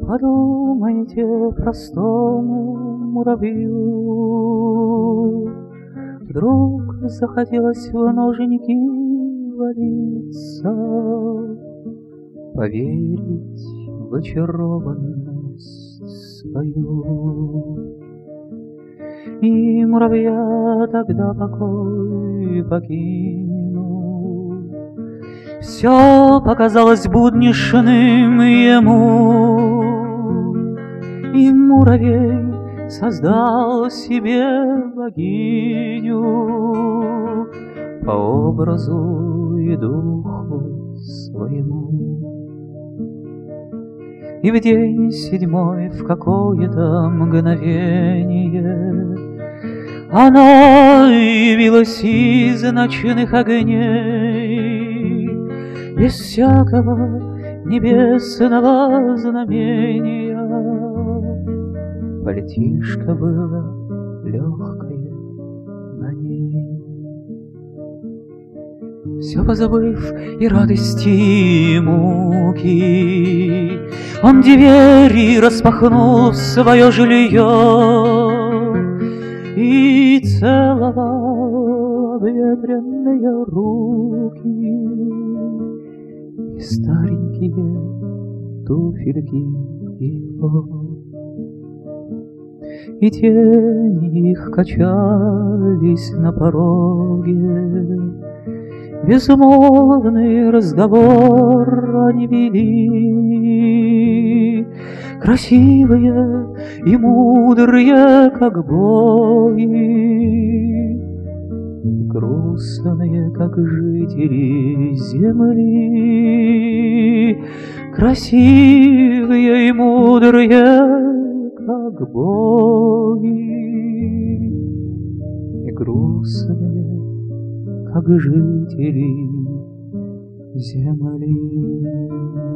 Подумайте простому муравью. Вдруг захотелось в ноженьки валиться, поверить в очарованность свою. И муравья тогда покой покинул. Все показалось будничным ему, и муравей создал себе богиню по образу и духу своему. И в день седьмой в какое-то мгновение она явилась из ночных огней, без всякого небесного знамения. Пальтишко было легкое на ней. Все позабыв и радости, и муки, он двери распахнул в свое жилье и целовал ветреные руки и старенькие туфельки его. И тени их качались на пороге, безмолвный разговор они вели, красивые и мудрые, как боги, грустные, как жители земли, красивые и мудрые, как боги, и грустные, как жители земли.